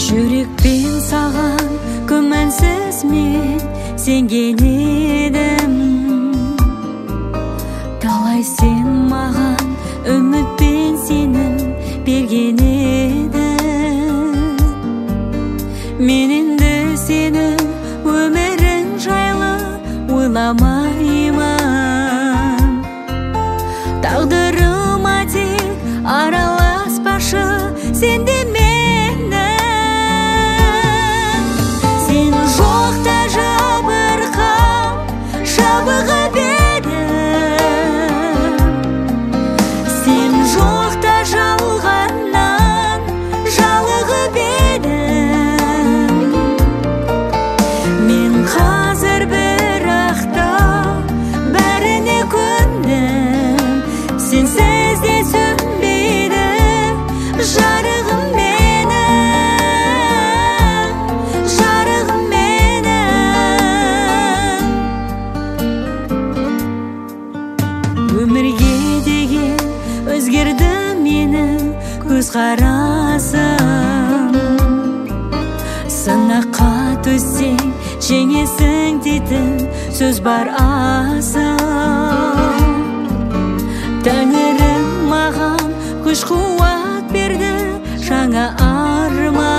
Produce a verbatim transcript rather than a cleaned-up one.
Жүрекпен саған күмәнсіз мен сенген едім. Талай сен маған үмітпен сенім берген едің. Мен енді сенің өмірің жайлы ойламаймын. Тағдырыма тек араласпашы сен де менің. Сен жоқта жабырқап жабығып едім. Сен жоқта жалғаннан жалығып едім. Мен қазір бірақта бәріне көндім. Сенсіз де сөнбейді жарығым менің, жарығым менің. Өмірге деген өзгерді менің көзқарасым. Сынаққа түссең жеңесің дейтін сөз бар асыл. Тәңірім маған күш қуат берді жаңа арман.